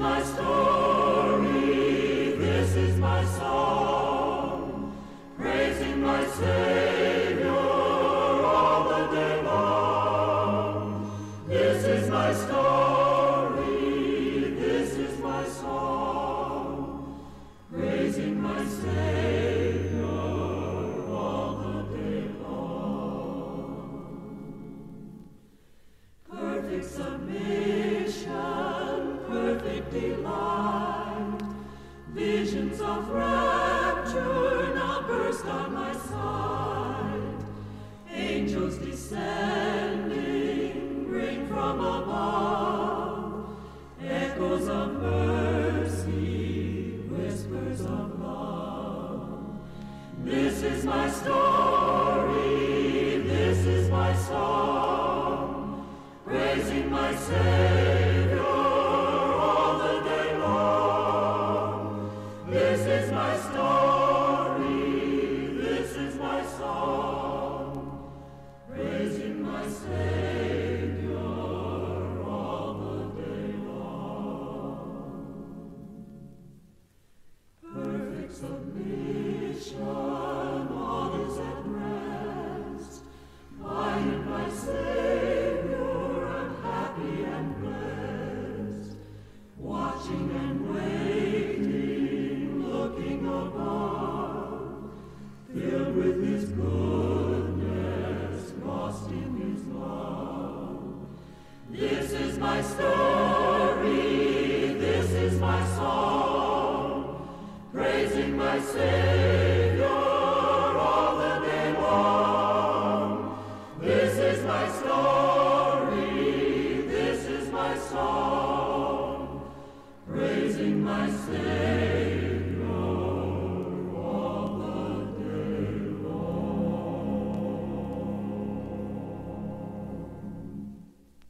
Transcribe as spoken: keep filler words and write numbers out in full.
my story, this is my song, praising my Savior all the day long. This is my story, this is my song, praising my Savior all the day long. Perfect submission, perfect delight, visions of rapture now burst on my sight. Angels descending, bring from above, echoes of mercy, whispers of love. This is my story, this is my song, praising my Savior all the day long. This is my story, this is my song, praising my Savior all the day long. Perfect submission, all is at rest. By Him, my Savior, I'm happy and blessed. Watching and waiting, looking above, filled with His goodness, lost in His love. This is my story, this is my song, praising my Savior all the day long. This is my story, this is my song, praising my Savior.